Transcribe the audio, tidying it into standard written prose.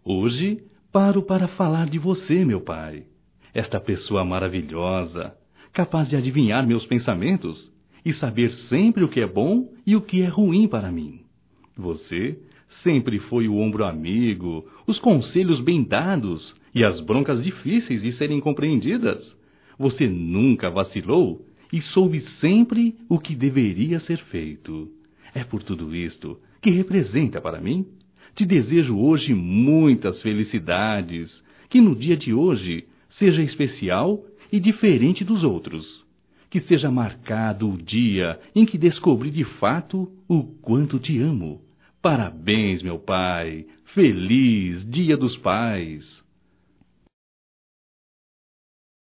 Hoje paro para falar de você, meu pai. Esta pessoa maravilhosa, capaz de adivinhar meus pensamentos e saber sempre o que é bom e o que é ruim para mim. Você sempre foi o ombro amigo, os conselhos bem dados e as broncas difíceis de serem compreendidas. Você nunca vacilou e soube sempre o que deveria ser feito. É por tudo isto que representa para mim. Te desejo hoje muitas felicidades, que no dia de hoje seja especial e diferente dos outros. Que seja marcado o dia em que descobri de fato o quanto te amo. Parabéns, meu pai! Feliz Dia dos Pais!